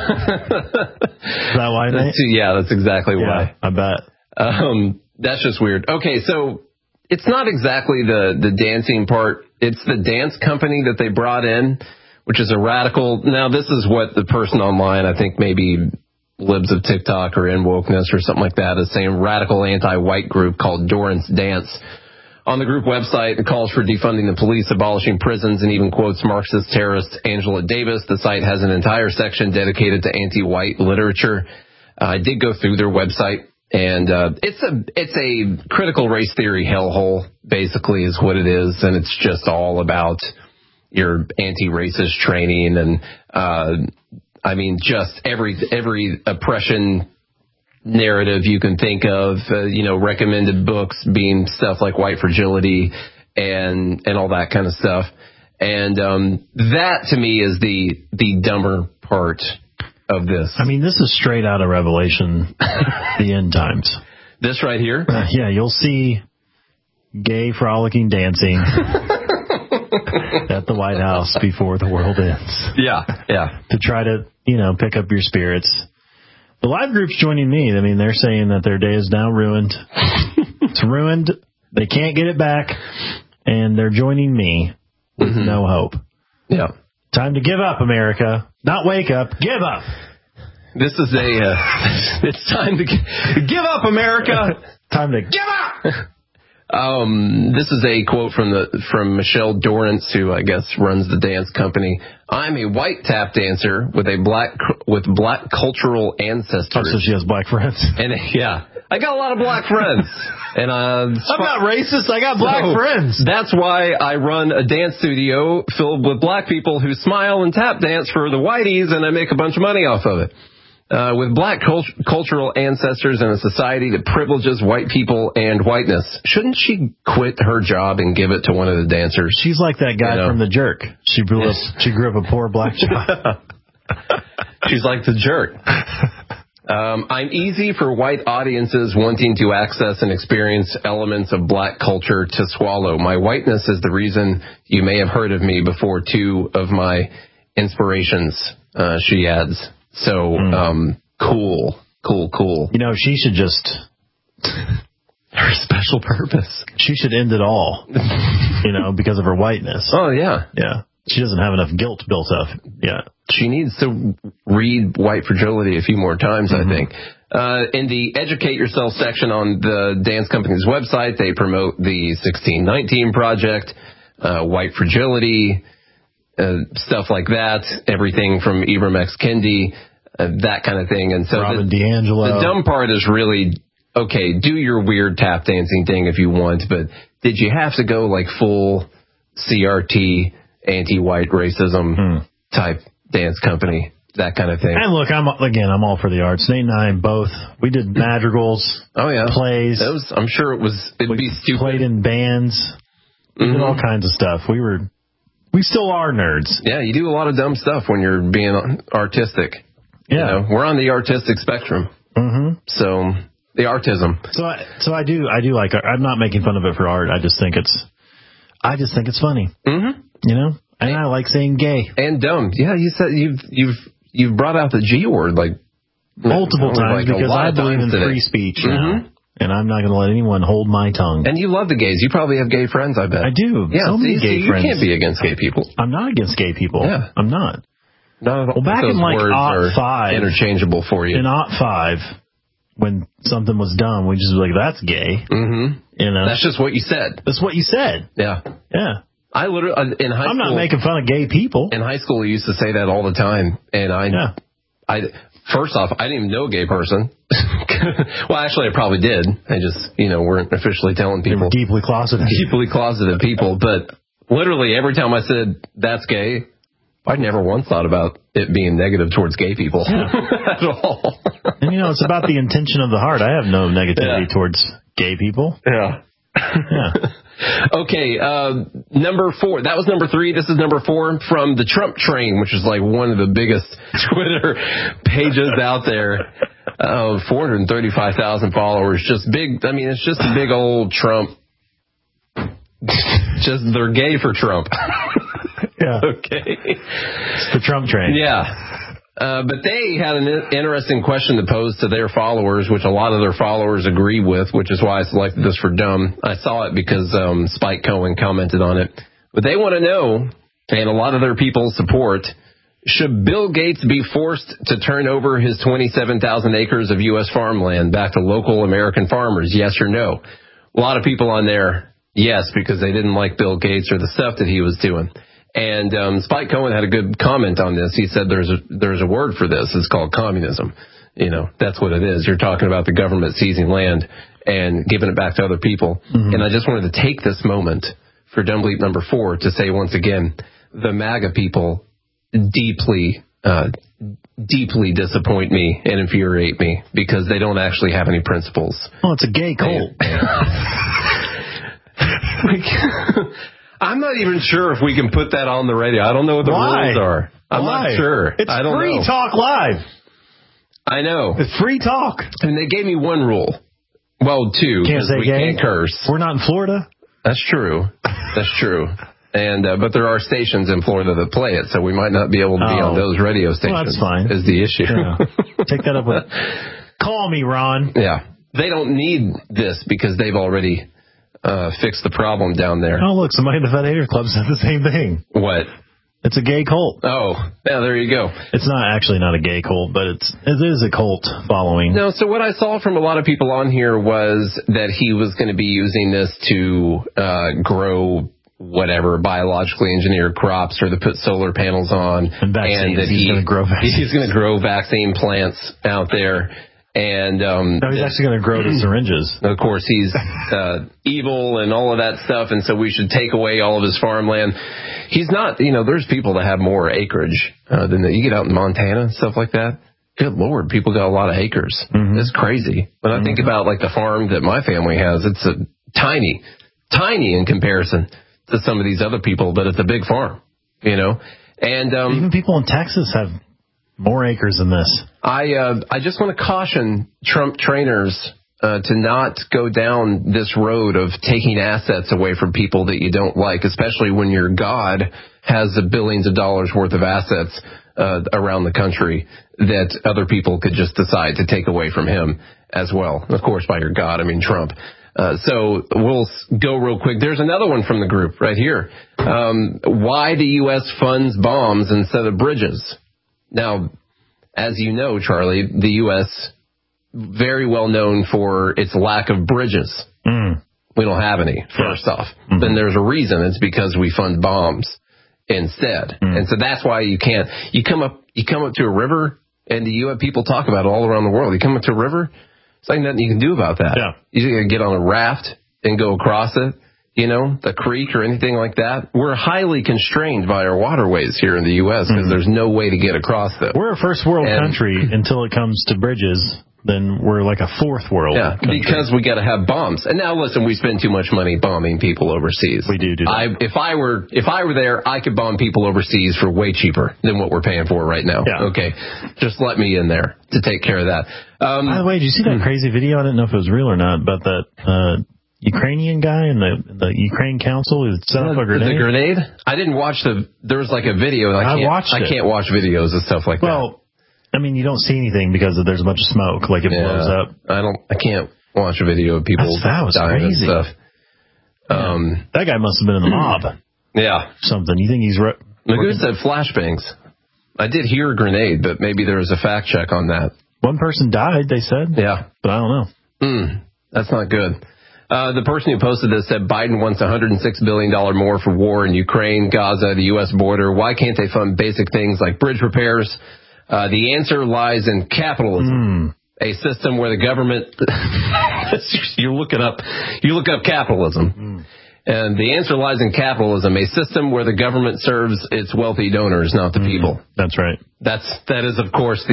that why, Nate? Yeah, that's exactly why. I bet. That's just weird. Okay, so it's not exactly the dancing part. It's the dance company that they brought in, which is a radical. Now, this is what the person online, I think maybe libs of TikTok or in wokeness or something like that, is saying, radical anti-white group called Dorrance Dance. On the group website, it calls for defunding the police, abolishing prisons, and even quotes Marxist terrorist Angela Davis. The site has an entire section dedicated to anti-white literature. I did go through their website, and it's a critical race theory hellhole, basically, is what it is, and it's just all about your anti-racist training and just every oppression narrative you can think of, recommended books being stuff like White Fragility and all that kind of stuff. And that to me is the dumber part of this. I mean, this is straight out of Revelation, the end times. This right here? Yeah, you'll see gay frolicking dancing at the White House before the world ends. Yeah. To try to, pick up your spirits. The live group's joining me. I mean, they're saying that their day is now ruined. It's ruined. They can't get it back. And they're joining me with no hope. Yeah. Time to give up, America. Not wake up. Give up. This is it's time to give up, America. Time to give up. This is a quote from Michelle Dorrance, who I guess runs the dance company. I'm a white tap dancer with black cultural ancestors. Oh, so she has black friends. And I got a lot of black friends. And I'm not racist. I got black friends. That's why I run a dance studio filled with black people who smile and tap dance for the whiteys, and I make a bunch of money off of it. With black cultural ancestors in a society that privileges white people and whiteness, shouldn't she quit her job and give it to one of the dancers? She's like that guy from The Jerk. She grew up a poor black child. She's like The Jerk. I'm easy for white audiences wanting to access and experience elements of black culture to swallow. My whiteness is the reason you may have heard of me before two of my inspirations, she adds. So, cool. She should just... her special purpose. She should end it all, because of her whiteness. Oh, yeah. Yeah. She doesn't have enough guilt built up yet. She needs to read White Fragility a few more times, I think. In the Educate Yourself section on the dance company's website, they promote the 1619 Project, White Fragility, stuff like that, everything from Ibram X. Kendi, that kind of thing. And so Robin DiAngelo. The dumb part is really, okay, do your weird tap dancing thing if you want, but did you have to go like full CRT, anti-white racism type dance company, that kind of thing? And look, I'm all for the arts. Nate and I both, we did madrigals, plays. I'm sure it'd be stupid. Played in bands, we did all kinds of stuff. We still are nerds. Yeah, you do a lot of dumb stuff when you're being artistic. Yeah. We're on the artistic spectrum. So, the artism. So I do like art. I'm not making fun of it for art. I just think it's funny. And I like saying gay. And dumb. Yeah, you said you've brought out the G word like multiple times because I believe in free speech now. And I'm not going to let anyone hold my tongue. And you love the gays. You probably have gay friends, I bet. I do. Yeah, so many gay friends. You can't be against gay people. I'm not against gay people. Yeah. I'm not. Well, back in like '05, interchangeable for you. In '05, when something was done, we just was like, "That's gay." That's just what you said. That's what you said. Yeah. I literally in high school. I'm not making fun of gay people. In high school, we used to say that all the time, and First off, I didn't even know a gay person. Well, actually, I probably did. I just, weren't officially telling people. They were deeply closeted. Deeply closeted people. But literally every time I said, that's gay, I never once thought about it being negative towards gay people at all. And, it's about the intention of the heart. I have no negativity towards gay people. Yeah. Okay, number 4. That was number 3. This is number 4 from the Trump Train, which is like one of the biggest Twitter pages out there. 435,000 followers. Just big. I mean, it's just a big old Trump. Just they're gay for Trump. Yeah. Okay. It's the Trump Train. Yeah. But they had an interesting question to pose to their followers, which a lot of their followers agree with, which is why I selected this for dumb. I saw it because Spike Cohen commented on it. But they want to know, and a lot of their people support, should Bill Gates be forced to turn over his 27,000 acres of U.S. farmland back to local American farmers, yes or no? A lot of people on there, yes, because they didn't like Bill Gates or the stuff that he was doing. And Spike Cohen had a good comment on this. He said there's a word for this. It's called communism. That's what it is. You're talking about the government seizing land and giving it back to other people. Mm-hmm. And I just wanted to take this moment for Dumb Bleep number 4 to say once again, the MAGA people deeply disappoint me and infuriate me because they don't actually have any principles. Well, it's a gay cult. I'm not even sure if we can put that on the radio. I don't know what the rules are. I'm not sure. It's free talk live. I know. It's free talk. And they gave me one rule. Well, 2. Can't say gay. Can't curse. We're not in Florida. That's true. That's true. And but there are stations in Florida that play it, so we might not be able to be on those radio stations. Well, that's fine. Is the issue. Yeah. Take that up with... Call me, Ron. Yeah. They don't need this because they've already... fix the problem down there. Oh, look, somebody in the Fed Hater Club said the same thing. What? It's a gay cult. Oh, yeah, there you go. It's actually not a gay cult, but it is a cult following. No, so what I saw from a lot of people on here was that he was going to be using this to grow whatever, biologically engineered crops or to put solar panels on. And that he's going to grow vaccines. He's going to grow vaccine plants out there. And no, he's actually going to grow the syringes. Of course, he's evil and all of that stuff, and so we should take away all of his farmland. He's not, there's people that have more acreage than that. You get out in Montana and stuff like that. Good Lord, people got a lot of acres. Mm-hmm. It's crazy. When I think about like the farm that my family has, it's a tiny in comparison to some of these other people, but it's a big farm, And even people in Texas have more acres than this. I just want to caution Trump trainers to not go down this road of taking assets away from people that you don't like, especially when your God has billions of dollars worth of assets around the country that other people could just decide to take away from him as well. Of course, by your God, I mean Trump. So we'll go real quick. There's another one from the group right here. Why the U.S. funds bombs instead of bridges. Now, as you know, Charlie, the U.S. very well known for its lack of bridges. Mm. We don't have any, first off. Mm-hmm. Then there's a reason. It's because we fund bombs instead. Mm. And so that's why you can't. You come up to a river, and you have people talk about it all around the world. You come up to a river, it's like nothing you can do about that. Yeah. You can get on a raft and go across it. The creek or anything like that. We're highly constrained by our waterways here in the U.S. because there's no way to get across them. We're a first world country until it comes to bridges. Then we're like a fourth world country. Because we got to have bombs. And now, listen, we spend too much money bombing people overseas. We do that. If I were there, I could bomb people overseas for way cheaper than what we're paying for right now. Yeah. Okay, just let me in there to take care of that. By the way, did you see that crazy video? I didn't know if it was real or not, but that Ukrainian guy in the Ukraine Council who set up a grenade? The grenade? I didn't watch there was like a video. I can't watch videos and stuff like that. Well, I mean, you don't see anything because there's a bunch of smoke, like it blows up. I can't watch a video of people dying crazy. And stuff. That guy must have been in the mob. Yeah. Something. You think he's... Magoo said flashbangs. I did hear a grenade, but maybe there was a fact check on that. One person died, they said. Yeah. But I don't know. That's not good. The person who posted this said Biden wants $106 billion more for war in Ukraine, Gaza, the U.S. border. Why can't they fund basic things like bridge repairs? The answer lies in capitalism. A system where the government, you look up capitalism. And the answer lies in capitalism, a system where the government serves its wealthy donors, not the people. That's right. That is, of course,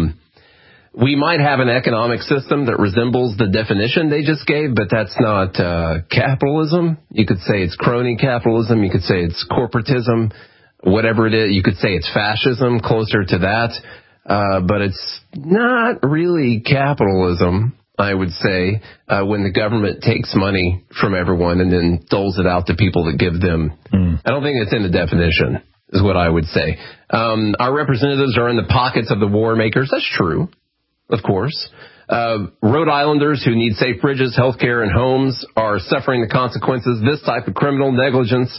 we might have an economic system that resembles the definition they just gave, but that's not capitalism. You could say it's crony capitalism. You could say it's corporatism, whatever it is. You could say it's fascism, closer to that. But it's not really capitalism, I would say, when the government takes money from everyone and then doles it out to people that give them. I don't think it's in the definition, is what I would say. Our representatives are in the pockets of the war makers. That's true, of course. Rhode Islanders who need safe bridges, health care, and homes are suffering the consequences. This type of criminal negligence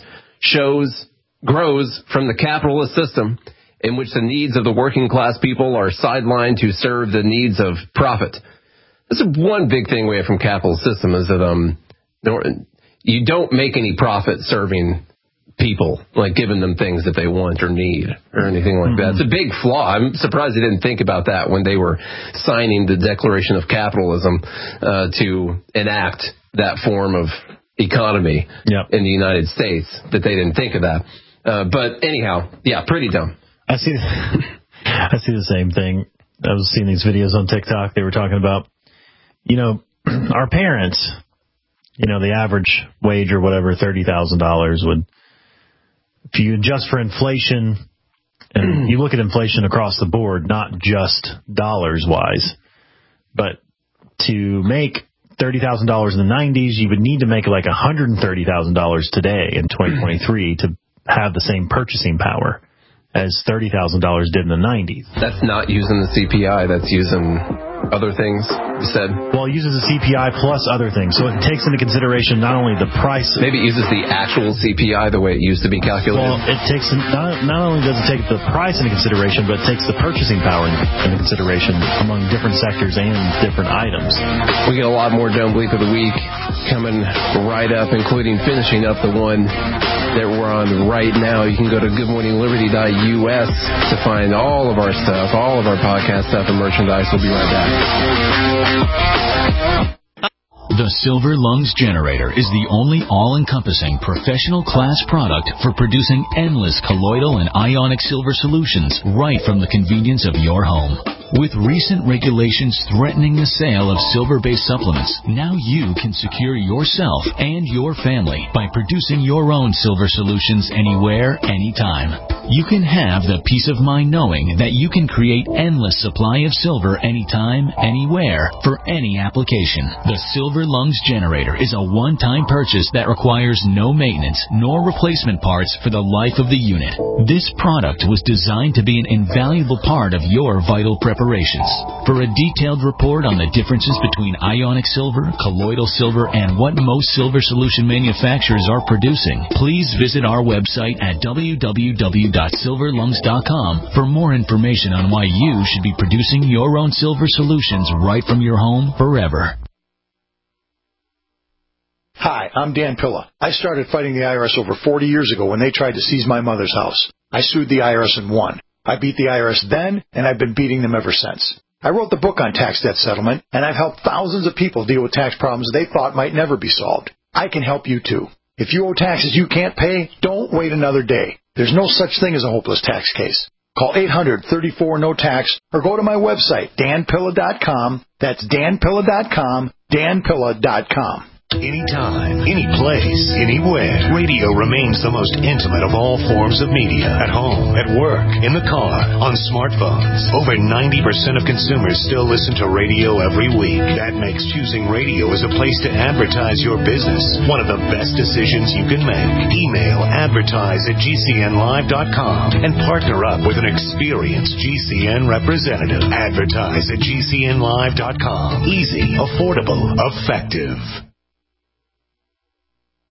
grows from the capitalist system, in which the needs of the working class people are sidelined to serve the needs of profit. This is one big thing we have from capitalist system is that you don't make any profit serving people, like giving them things that they want or need or anything like that. It's a big flaw. I'm surprised they didn't think about that when they were signing the Declaration of Capitalism to enact that form of economy in the United States, that they didn't think of that. But anyhow, yeah, pretty dumb. I see the same thing. I was seeing these videos on TikTok. They were talking about, our parents, the average wage or whatever, $30,000 would, if you adjust for inflation, and you look at inflation across the board, not just dollars wise, but to make $30,000 in the 90s, you would need to make like $130,000 today in 2023 to have the same purchasing power as $30,000 did in the 90s. That's not using the CPI. That's using other things, you said? Well, it uses the CPI plus other things. So it takes into consideration not only the price. Maybe it uses the actual CPI the way it used to be calculated. Well, it takes not only does it take the price into consideration, but it takes the purchasing power into consideration among different sectors and different items. We get a lot more Dumb Bleep of the Week coming right up, including finishing up the one that we're on right now. You can go to goodmorningliberty.us to find all of our stuff, all of our podcast stuff and merchandise. We'll be right back. The Silver Lungs Generator is the only all-encompassing professional class product for producing endless colloidal and ionic silver solutions right from the convenience of your home. With recent regulations threatening the sale of silver-based supplements, now you can secure yourself and your family by producing your own silver solutions anywhere, anytime. You can have the peace of mind knowing that you can create endless supply of silver anytime, anywhere, for any application. The Silver Lungs Generator is a one-time purchase that requires no maintenance nor replacement parts for the life of the unit. This product was designed to be an invaluable part of your vital preparations. For a detailed report on the differences between ionic silver, colloidal silver, and what most silver solution manufacturers are producing, please visit our website at www.silverlungs.com for more information on why you should be producing your own silver solutions right from your home forever. Hi, I'm Dan Pilla. I started fighting the IRS over 40 years ago when they tried to seize my mother's house. I sued the IRS and won. I beat the IRS then, and I've been beating them ever since. I wrote the book on tax debt settlement, and I've helped thousands of people deal with tax problems they thought might never be solved. I can help you too. If you owe taxes you can't pay, don't wait another day. There's no such thing as a hopeless tax case. Call 800-34-NO-TAX or go to my website, danpilla.com. That's danpilla.com, danpilla.com. Anytime, any place, anywhere. Radio remains the most intimate of all forms of media. At home, at work, in the car, on smartphones. Over 90% of consumers still listen to radio every week. That makes choosing radio as a place to advertise your business one of the best decisions you can make. Email advertise@gcnlive.com and partner up with an experienced GCN representative. Advertise@gcnlive.com. Easy, affordable, effective.